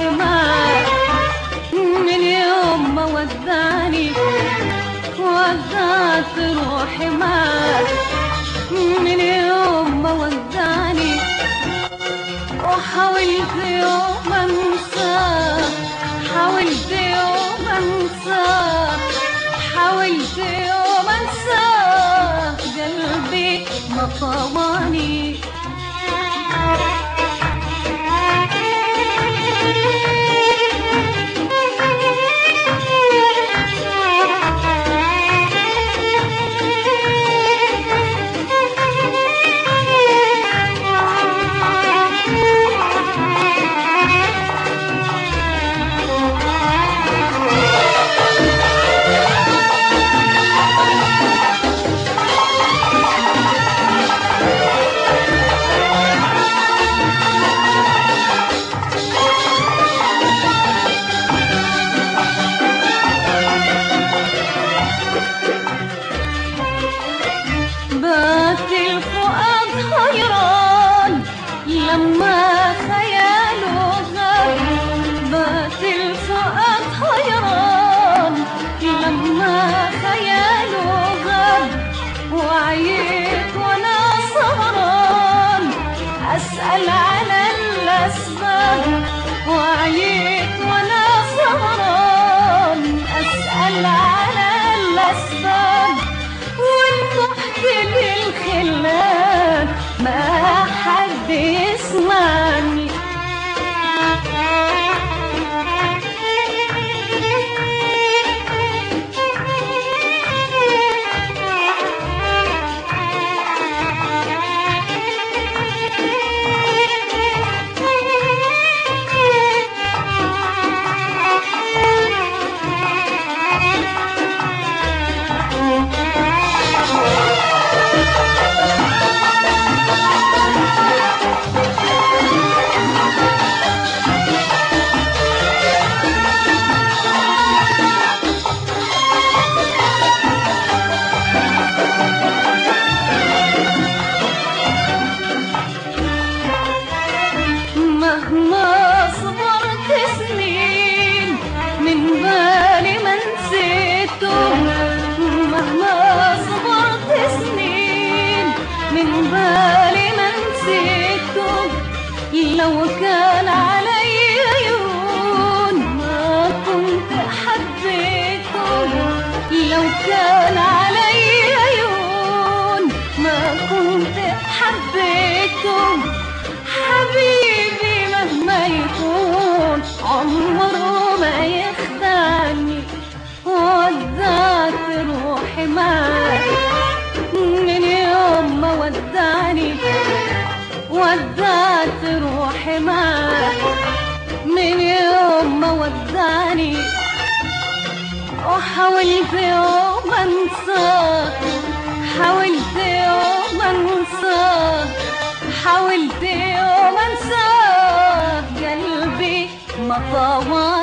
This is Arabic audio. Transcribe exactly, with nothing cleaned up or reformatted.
روحي معاك من يوم ما ودعني، ودعت روحي معاك من يوم ما ودعني، وحاولت يوم انساك، حاولت يوم انساك، حاولت يوم انساك، قلبي ما طواني. بات الفؤاد حيران لما خياله غاب، بات الفؤاد حيران لما خياله غاب، وعيت وانا سهران اسأل على الاسباب، وعيت وانا سهران اسأل على الاسباب، والبحث للخلان ما حد يسمعني. مهما صبرت سنين من بالي ما نسيته، مهما صبرت سنين من بالي ما نسيته، لو كان علي عيون ما كنت حبيته، لو كان علي عيون ما كنت حبيته، حبيبي مهما يكون عمره ما يخدعني، ودعت روحي معاك من يوم ما ودعني، ودعت روحي معاك من يوم ما ودعني، وحاولت يوم انساك، حاولت يوم انساك، حاولت يوم انساك، قلبي ما طواني.